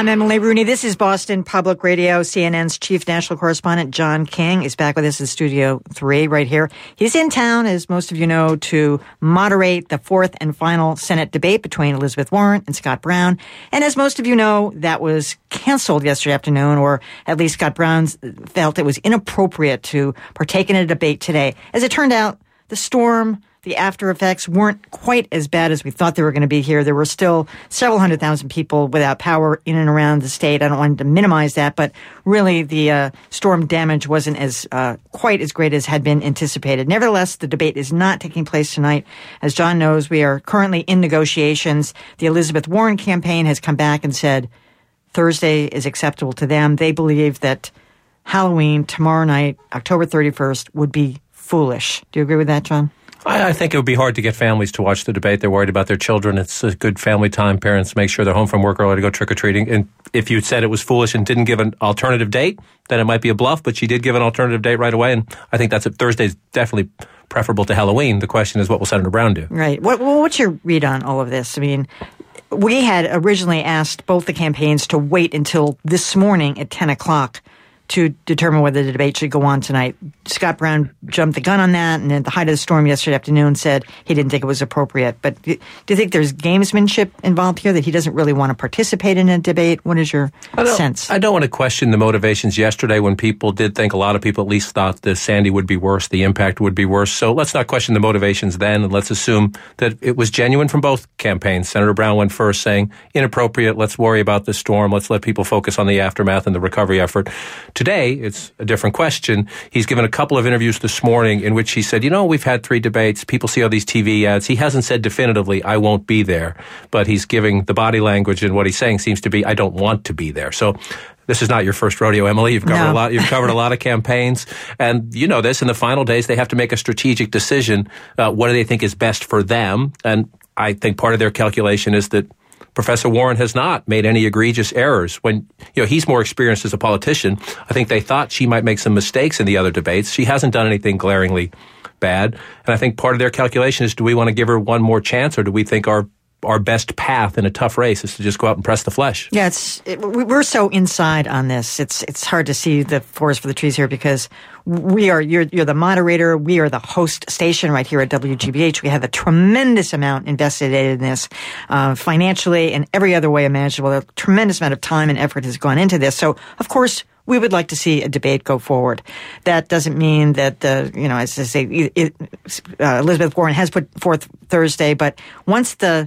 I'm Emily Rooney. This is Boston Public Radio. CNN's chief national correspondent, John King, is back with us in Studio 3 right here. He's in town, as most of you know, to moderate the fourth and final Senate debate between Elizabeth Warren and Scott Brown. And as most of you know, that was canceled yesterday afternoon, or at least Scott Brown felt it was inappropriate to partake in a debate today. As it turned out, the storm, the after effects weren't quite as bad as we thought they were going to be here. There were still several 100,000 people without power in and around the state. I don't want to minimize that, but really the storm damage wasn't as quite as great as had been anticipated. Nevertheless, the debate is not taking place tonight. As John knows, we are currently in negotiations. The Elizabeth Warren campaign has come back and said Thursday is acceptable to them. They believe that Halloween, tomorrow night, October 31st, would be foolish. Do you agree with that, John? I think it would be hard to get families to watch the debate. They're worried about their children. It's a good family time. Parents make sure they're home from work early to go trick-or-treating. And if you said it was foolish and didn't give an alternative date, then it might be a bluff, but she did give an alternative date right away. And I think that's Thursday's definitely preferable to Halloween. The question is, what will Senator Brown do? Right. What's your read on all of this? I mean, we had originally asked both the campaigns to wait until this morning at 10 o'clock to determine whether the debate should go on tonight. Scott Brown jumped the gun on that, and at the height of the storm yesterday afternoon said he didn't think it was appropriate. But do you think there's gamesmanship involved here, that he doesn't really want to participate in a debate? What is your sense? I don't want to question the motivations yesterday when people did think, a lot of people at least thought the Sandy would be worse, the impact would be worse. So let's not question the motivations then, and let's assume that it was genuine from both campaigns. Senator Brown went first saying, inappropriate, let's worry about the storm, let's let people focus on the aftermath and the recovery effort. Today, it's a different question. He's given a couple of interviews this morning in which he said, we've had 3 debates. People see all these TV ads. He hasn't said definitively, I won't be there. But he's giving the body language, and what he's saying seems to be, I don't want to be there. So this is not your first rodeo, Emily. You've covered a lot. You've covered a lot of campaigns. And you know this, in the final days, they have to make a strategic decision. What do they think is best for them? And I think part of their calculation is that Professor Warren has not made any egregious errors. When he's more experienced as a politician, I think they thought she might make some mistakes in the other debates. She hasn't done anything glaringly bad. And I think part of their calculation is, do we want to give her one more chance, or do we think our best path in a tough race is to just go out and press the flesh? Yeah, we're so inside on this. It's hard to see the forest for the trees here, because you're the moderator. We are the host station right here at WGBH. We have a tremendous amount invested in this, financially and every other way imaginable. A tremendous amount of time and effort has gone into this. So, of course, we would like to see a debate go forward. That doesn't mean that as I say, Elizabeth Warren has put forth Thursday, but once the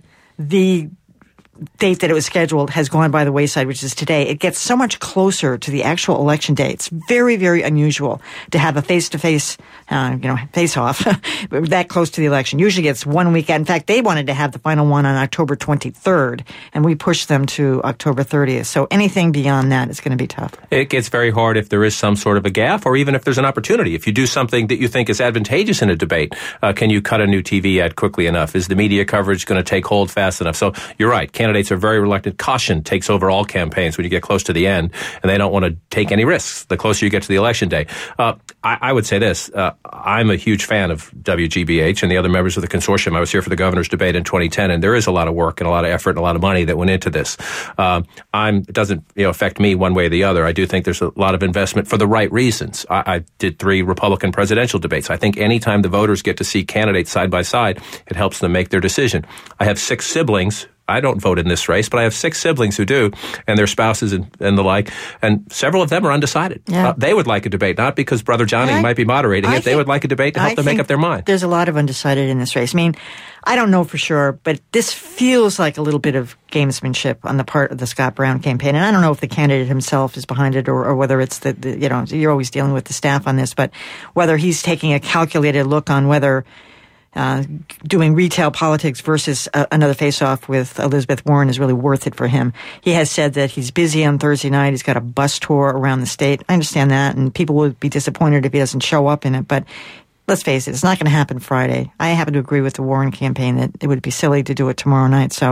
date that it was scheduled has gone by the wayside, which is today, it gets so much closer to the actual election day. It's very, very unusual to have a face-to-face, face-off that close to the election. Usually it's 1 week. In fact, they wanted to have the final one on October 23rd, and we pushed them to October 30th. So anything beyond that is going to be tough. It gets very hard if there is some sort of a gaffe, or even if there's an opportunity. If you do something that you think is advantageous in a debate, can you cut a new TV ad quickly enough? Is the media coverage going to take hold fast enough? So you're right. Candidates are very reluctant. Caution takes over all campaigns when you get close to the end, and they don't want to take any risks the closer you get to the election day. I would say this. I'm a huge fan of WGBH and the other members of the consortium. I was here for the governor's debate in 2010, and there is a lot of work and a lot of effort and a lot of money that went into this. It doesn't affect me one way or the other. I do think there's a lot of investment for the right reasons. I did 3 Republican presidential debates. I think anytime the voters get to see candidates side by side, it helps them make their decision. I have 6 siblings. I don't vote in this race, but I have 6 siblings who do, and their spouses and the like, and several of them are undecided. Yeah. They would like a debate, not because Brother Johnny might be moderating it. They would like a debate to help them make up their mind. There's a lot of undecided in this race. I mean, I don't know for sure, but this feels like a little bit of gamesmanship on the part of the Scott Brown campaign. And I don't know if the candidate himself is behind it, or whether it's you're always dealing with the staff on this, but whether he's taking a calculated look on whether doing retail politics versus another face-off with Elizabeth Warren is really worth it for him. He has said that he's busy on Thursday night. He's got a bus tour around the state. I understand that, and people will be disappointed if he doesn't show up in it. But let's face it, it's not going to happen Friday. I happen to agree with the Warren campaign that it would be silly to do it tomorrow night. So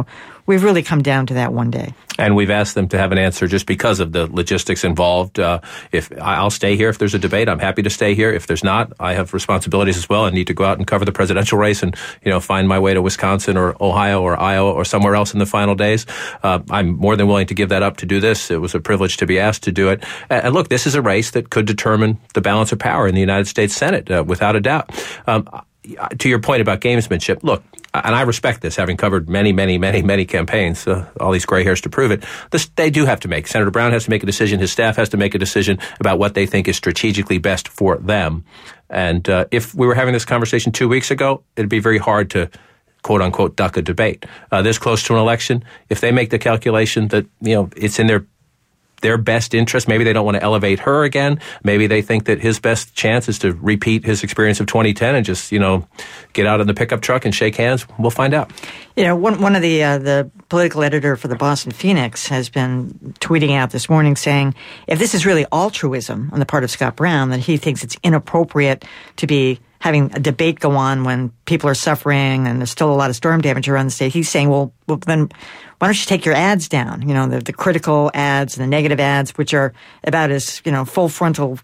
we've really come down to that one day. And we've asked them to have an answer just because of the logistics involved. If I'll stay here if there's a debate, I'm happy to stay here. If there's not, I have responsibilities as well. I need to go out and cover the presidential race and, find my way to Wisconsin or Ohio or Iowa or somewhere else in the final days. I'm more than willing to give that up to do this. It was a privilege to be asked to do it. And look, this is a race that could determine the balance of power in the United States Senate, without a doubt. To your point about gamesmanship, look, and I respect this, having covered many campaigns, all these gray hairs to prove it. They do have to make. Senator Brown has to make a decision. His staff has to make a decision about what they think is strategically best for them. And if we were having this conversation 2 weeks ago, it'd be very hard to, quote unquote, duck a debate. This close to an election, if they make the calculation that, it's in their best interest. Maybe they don't want to elevate her again. Maybe they think that his best chance is to repeat his experience of 2010 and just, get out in the pickup truck and shake hands. We'll find out. One of the political editor for the Boston Phoenix has been tweeting out this morning saying if this is really altruism on the part of Scott Brown, that he thinks it's inappropriate to be having a debate go on when people are suffering and there's still a lot of storm damage around the state. He's saying, well, then why don't you take your ads down? The critical ads and the negative ads, which are about as, full frontal,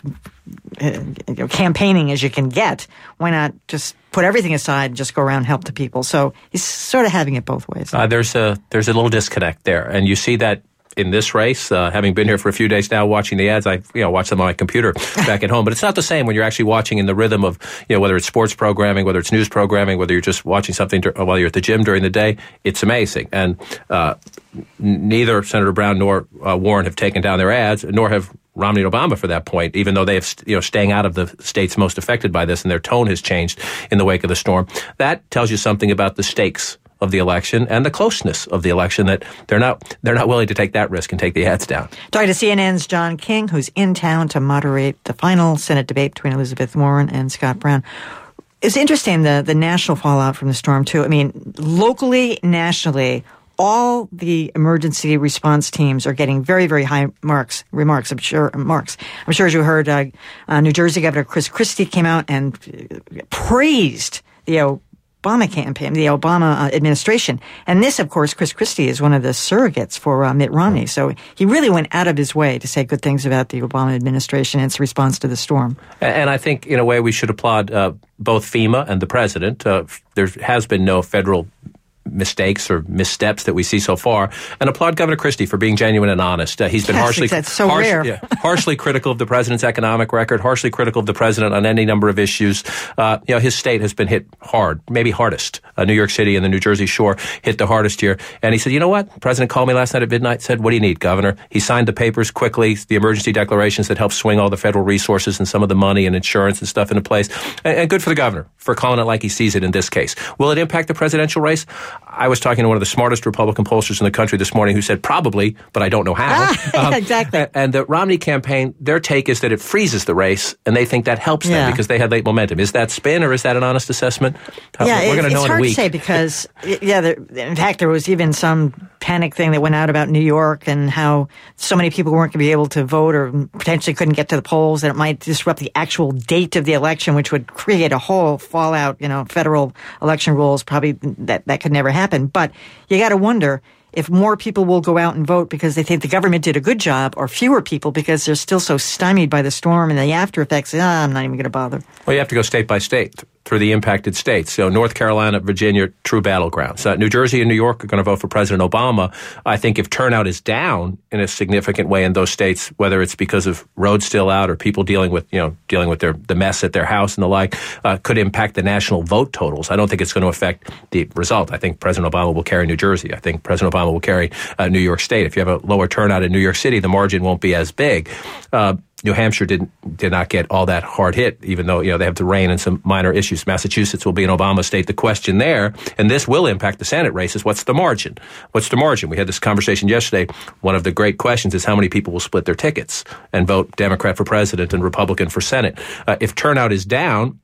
campaigning as you can get. Why not just put everything aside and just go around and help the people? So he's sort of having it both ways. There's a little disconnect there. And you see that in this race, having been here for a few days now, watching the ads, I watch them on my computer back at home. But it's not the same when you're actually watching in the rhythm of, whether it's sports programming, whether it's news programming, whether you're just watching something while you're at the gym during the day. It's amazing. And neither Senator Brown nor Warren have taken down their ads, nor have Romney and Obama for that point, even though they have, staying out of the states most affected by this, and their tone has changed in the wake of the storm. That tells you something about the stakes of the election and the closeness of the election, that they're not willing to take that risk and take the ads down. Talking to CNN's John King, who's in town to moderate the final Senate debate between Elizabeth Warren and Scott Brown. It's interesting, the national fallout from the storm, too. I mean, locally, nationally, all the emergency response teams are getting very, very high remarks. I'm sure, as you heard, New Jersey Governor Chris Christie came out and praised the Obama campaign, the Obama administration. And this, of course, Chris Christie is one of the surrogates for Mitt Romney. So he really went out of his way to say good things about the Obama administration and its response to the storm. And I think, in a way, we should applaud both FEMA and the president. There has been no federal mistakes or missteps that we see so far, and applaud Governor Christie for being genuine and honest. He's been harshly critical of the president's economic record, harshly critical of the president on any number of issues. His state has been hit hard, maybe hardest. New York City and the New Jersey shore hit the hardest here. And he said, you know what? The president called me last night at midnight, said, what do you need, Governor? He signed the papers quickly, the emergency declarations that helped swing all the federal resources and some of the money and insurance and stuff into place. And good for the governor for calling it like he sees it in this case. Will it impact the presidential race? I was talking to one of the smartest Republican pollsters in the country this morning who said probably, but I don't know how. Exactly. And the Romney campaign, their take is that it freezes the race, and they think that helps them because they had late momentum. Is that spin, or is that an honest assessment? We're going to know in a week. It's hard to say because, in fact, there was even some panic thing that went out about New York and how so many people weren't going to be able to vote or potentially couldn't get to the polls, and it might disrupt the actual date of the election, which would create a whole fallout, federal election rules, probably that could never happen. But you got to wonder if more people will go out and vote because they think the government did a good job, or fewer people because they're still so stymied by the storm and the after effects. I'm not even going to bother. Well, you have to go state by state through the impacted states. So North Carolina, Virginia, true battlegrounds. New Jersey and New York are going to vote for President Obama. I think if turnout is down in a significant way in those states, whether it's because of roads still out or people dealing with the mess at their house and the like, could impact the national vote totals. I don't think it's going to affect the result. I think President Obama will carry New Jersey. I think President Obama will carry New York State. If you have a lower turnout in New York City, the margin won't be as big. New Hampshire did not get all that hard hit, even though they have the rain and some minor issues. Massachusetts will be an Obama state. The question there, and this will impact the Senate races, what's the margin? What's the margin? We had this conversation yesterday. One of the great questions is how many people will split their tickets and vote Democrat for president and Republican for Senate. If turnout is down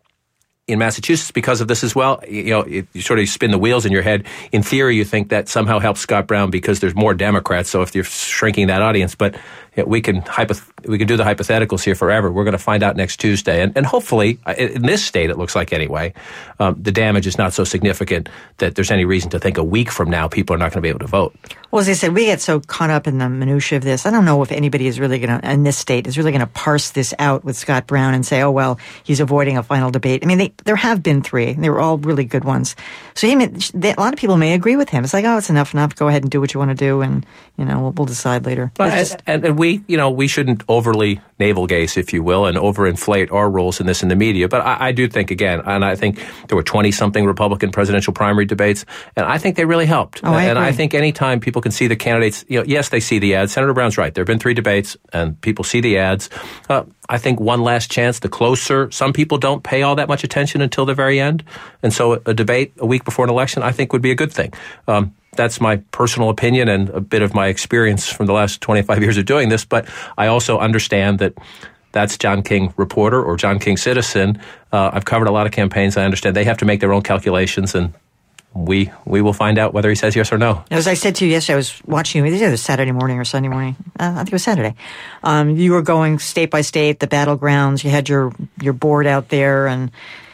in Massachusetts because of this as well, you sort of spin the wheels in your head. In theory, you think that somehow helps Scott Brown because there's more Democrats. So if you're shrinking that audience, but we can we can do the hypotheticals here forever. We're going to find out next Tuesday. And hopefully, in this state, it looks like anyway, the damage is not so significant that there's any reason to think a week from now people are not going to be able to vote. Well, as I said, we get so caught up in the minutia of this. I don't know if anybody is really going to, in this state, is really going to parse this out with Scott Brown and say, oh, well, he's avoiding a final debate. I mean, there have been 3. They were all really good ones. So a lot of people may agree with him. It's like, oh, it's enough. Go ahead and do what you want to do, and we'll decide later. And we shouldn't overly navel gaze, if you will, and overinflate our roles in this in the media. But I do think, again, and I think there were 20-something Republican presidential primary debates, and I think they really helped. Oh, I think anytime people can see the candidates, yes, they see the ads. Senator Brown's right. There have been 3 debates, and people see the ads. I think one last chance, the closer. Some people don't pay all that much attention until the very end. And so a debate a week before an election, I think, would be a good thing. That's my personal opinion and a bit of my experience from the last 25 years of doing this. But I also understand that that's John King reporter or John King citizen. I've covered a lot of campaigns. I understand they have to make their own calculations, and we will find out whether he says yes or no. As I said to you yesterday, I was watching you. It was Saturday morning or Sunday morning. I think it was Saturday. You were going state by state, the battlegrounds. You had your board out there, and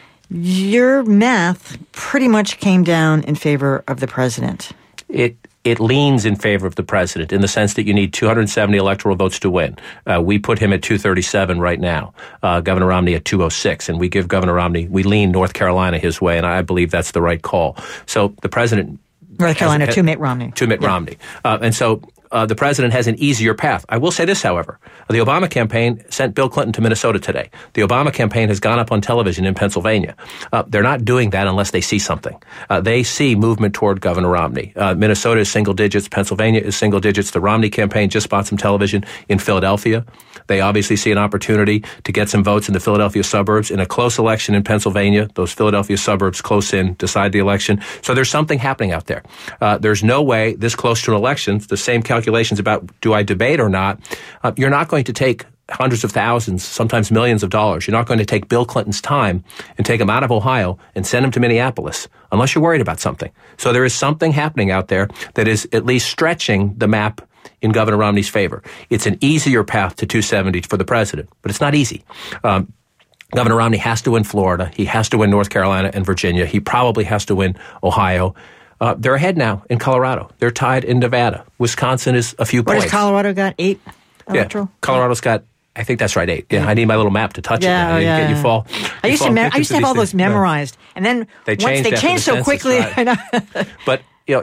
your math pretty much came down in favor of the president. It leans in favor of the president in the sense that you need 270 electoral votes to win. We put him at 237 right now, Governor Romney at 206, and we give Governor Romney, we lean North Carolina his way, and I believe that's the right call. So the president... North Carolina to Mitt Romney. To Mitt Romney. And so the president has an easier path. I will say this, however. The Obama campaign sent Bill Clinton to Minnesota today. The Obama campaign has gone up on television in Pennsylvania. They're not doing that unless they see something. They see movement toward Governor Romney. Minnesota is single digits. Pennsylvania is single digits. The Romney campaign just bought some television in Philadelphia. They obviously see an opportunity to get some votes in the Philadelphia suburbs. In a close election in Pennsylvania, those Philadelphia suburbs close in, decide the election. So there's something happening out there. There's no way this close to an election, the same calculations about do I debate or not, you're not going to take hundreds of thousands, sometimes millions of dollars. You're not going to take Bill Clinton's time and take him out of Ohio and send him to Minneapolis unless you're worried about something. So there is something happening out there that is at least stretching the map in Governor Romney's favor. It's an easier path to 270 for the president, but it's not easy. Governor Romney has to win Florida. He has to win North Carolina and Virginia. He probably has to win Ohio. They're ahead now in Colorado. They're tied in Nevada. Wisconsin is a few points. What has Colorado got? 8 electoral? Yeah, Colorado's got, I think that's right, 8. Yeah, I need my little map to touch it. You fall. I used to have all those memorized, and then they changed so quickly. Right. But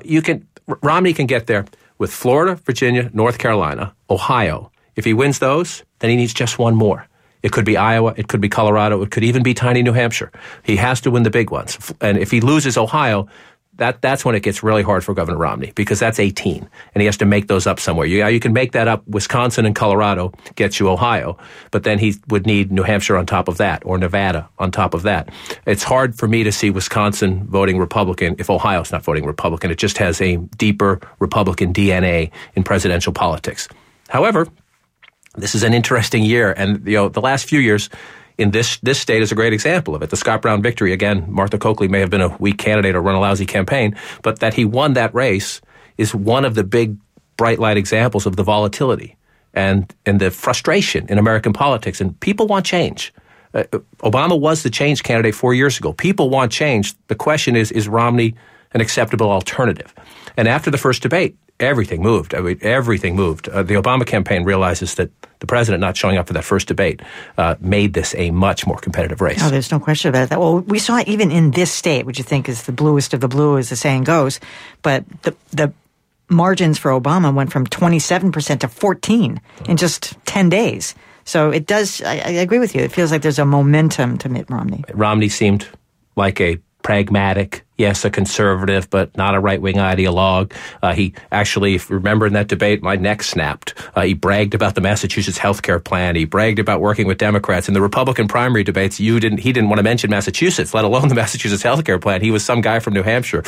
Romney can get there with Florida, Virginia, North Carolina, Ohio. If he wins those, then he needs just one more. It could be Iowa. It could be Colorado. It could even be tiny New Hampshire. He has to win the big ones. And if he loses Ohio, that's when it gets really hard for Governor Romney, because that's 18, and he has to make those up somewhere. You can make that up. Wisconsin and Colorado gets you Ohio, but then he would need New Hampshire on top of that, or Nevada on top of that. It's hard for me to see Wisconsin voting Republican if Ohio's not voting Republican. It just has a deeper Republican DNA in presidential politics. However, this is an interesting year, and the last few years in this state is a great example of it. The Scott Brown victory, again, Martha Coakley may have been a weak candidate or run a lousy campaign, but that he won that race is one of the big bright light examples of the volatility and the frustration in American politics. And people want change. Obama was the change candidate 4 years ago. People want change. The question is Romney an acceptable alternative? And after the first debate, everything moved. Everything moved. The Obama campaign realizes that the president not showing up for that first debate made this a much more competitive race. Oh, there's no question about that. Well, we saw it even in this state, which you think is the bluest of the blue, as the saying goes. But the margins for Obama went from 27% to 14% in just 10 days. So it does, I agree with you. It feels like there's a momentum to Mitt Romney. Romney seemed like a pragmatic, yes, a conservative, but not a right-wing ideologue. He actually, if you remember in that debate, my neck snapped. He bragged about the Massachusetts healthcare plan. He bragged about working with Democrats. In the Republican primary debates, he didn't want to mention Massachusetts, let alone the Massachusetts healthcare plan. He was some guy from New Hampshire.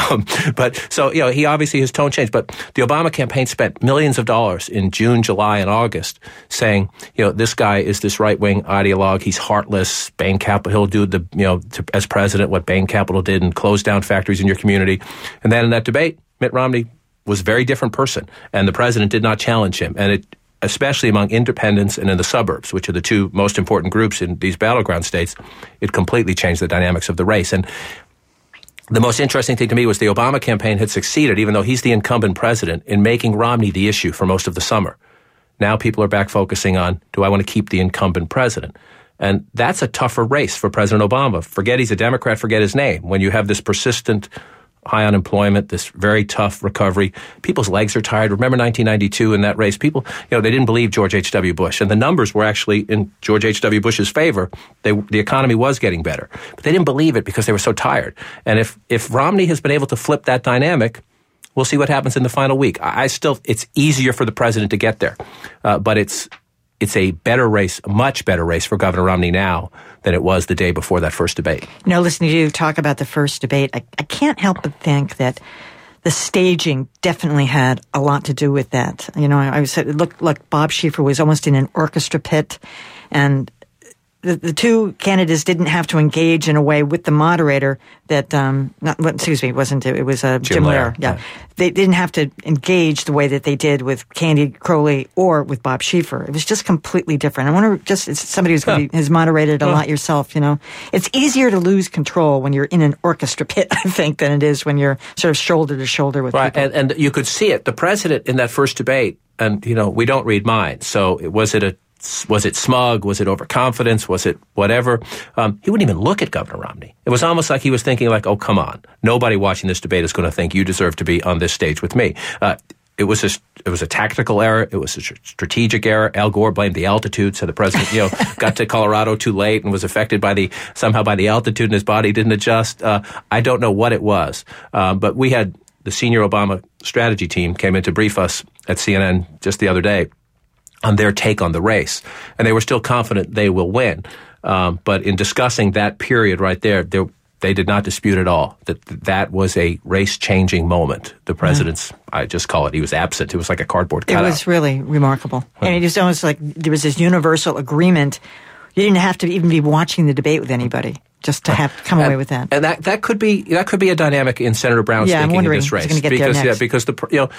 He obviously, his tone changed. But the Obama campaign spent millions of dollars in June, July, and August saying, this guy is this right-wing ideologue. He's heartless. Bain Capital, he'll do as president what Bain Capital did and close down factories in your community. And then in that debate, Mitt Romney was a very different person, and the president did not challenge him. And especially among independents and in the suburbs, which are the two most important groups in these battleground states, it completely changed the dynamics of the race. And the most interesting thing to me was the Obama campaign had succeeded, even though he's the incumbent president, in making Romney the issue for most of the summer. Now people are back focusing on, do I want to keep the incumbent president? And that's a tougher race for President Obama. Forget he's a Democrat, forget his name. When you have this persistent high unemployment, this very tough recovery, people's legs are tired. Remember 1992 in that race? People, they didn't believe George H.W. Bush. And the numbers were actually in George H.W. Bush's favor. The economy was getting better. But they didn't believe it because they were so tired. And if Romney has been able to flip that dynamic, we'll see what happens in the final week. It's easier for the president to get there. But it's a better race, a much better race for Governor Romney now than it was the day before that first debate. Listening to you talk about the first debate, I can't help but think that the staging definitely had a lot to do with that. It looked like Bob Schieffer was almost in an orchestra pit, and the two candidates didn't have to engage in a way with the moderator that, it was Jim Lehrer. Yeah. They didn't have to engage the way that they did with Candy Crowley or with Bob Schieffer. It was just completely different. I wonder, as somebody who's has moderated a lot yourself, it's easier to lose control when you're in an orchestra pit, I think, than it is when you're sort of shoulder to shoulder with people. And you could see it. The president in that first debate, and, we don't read minds. So was it smug? Was it overconfidence? Was it whatever? He wouldn't even look at Governor Romney. It was almost like he was thinking like, oh, come on. Nobody watching this debate is going to think you deserve to be on this stage with me. It was a tactical error. It was a strategic error. Al Gore blamed the altitude, so the president, got to Colorado too late and was affected by the altitude, and his body didn't adjust. I don't know what it was. But we had the senior Obama strategy team came in to brief us at CNN just the other day on their take on the race. And they were still confident they will win. But in discussing that period right there, they did not dispute at all that was a race-changing moment. The president's, I just call it, he was absent. It was like a cardboard cutout. It was really remarkable. And it was almost like there was this universal agreement. You didn't have to even be watching the debate with anybody just to have come away with that. And that could be a dynamic in Senator Brown's thinking in this race. Because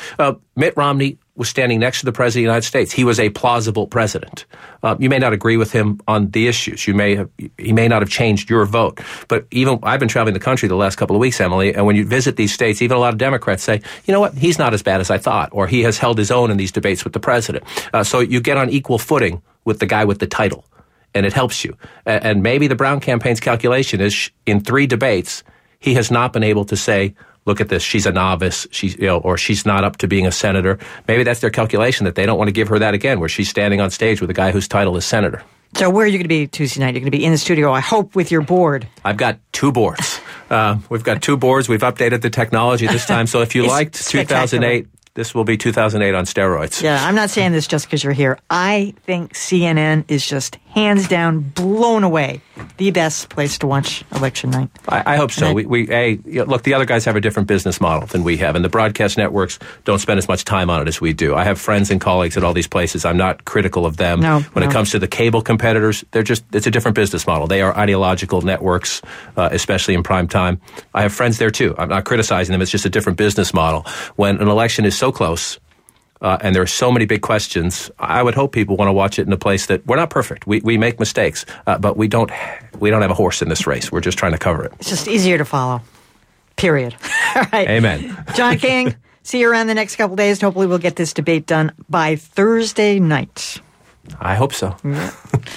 Mitt Romney was standing next to the President of the United States. He was a plausible president. You may not agree with him on the issues. He may not have changed your vote. But even I've been traveling the country the last couple of weeks, Emily, and when you visit these states, even a lot of Democrats say, you know what, he's not as bad as I thought, or he has held his own in these debates with the president. So you get on equal footing with the guy with the title, and it helps you. And maybe the Brown campaign's calculation is in 3 debates, he has not been able to say, look at this, she's a novice, or she's not up to being a senator. Maybe that's their calculation, that they don't want to give her that again, where she's standing on stage with a guy whose title is senator. So where are you going to be Tuesday night? You're going to be in the studio, I hope, with your board. I've got 2 boards. We've got 2 boards. We've updated the technology this time. So if you liked 2008, this will be 2008 on steroids. Yeah, I'm not saying this just because you're here. I think CNN is just hands down blown away the best place to watch election night. I hope so. Look, the other guys have a different business model than we have, and the broadcast networks don't spend as much time on it as we do. I have friends and colleagues at all these places. I'm not critical of them. When it comes to the cable competitors, it's a different business model. They are ideological networks, especially in prime time. I have friends there too. I'm not criticizing them. It's just a different business model. When an election is so close, and there are so many big questions, I would hope people want to watch it in a place that we're not perfect. We make mistakes, but we don't have a horse in this race. We're just trying to cover it. It's just easier to follow. Period. All right. Amen. John King, see you around the next couple of days. Hopefully we'll get this debate done by Thursday night. I hope so. Yeah.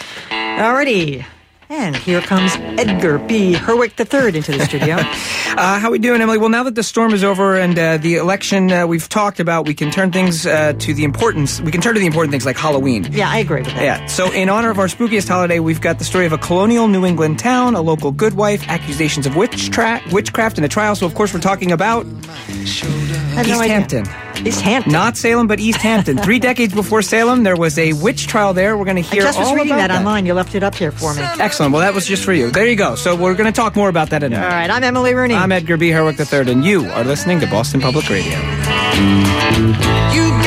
All righty. And here comes Edgar B. Herwick III into the studio. How we doing, Emily? Well, now that the storm is over and the election we've talked about, we can turn things to the important things like Halloween. Yeah, I agree with that. Yeah. So in honor of our spookiest holiday, we've got the story of a colonial New England town, a local goodwife, accusations of witchcraft, and a trial. So, of course, we're talking about East Hampton. East Hampton. Not Salem, but East Hampton. 3 decades before Salem, there was a witch trial there. We're going to hear all about that. I just was reading that online. You left it up here for me. Excellent. Well, that was just for you. There you go. So we're going to talk more about that in a minute. All right. I'm Emily Rooney. I'm Edgar B. Herwick III, and you are listening to Boston Public Radio.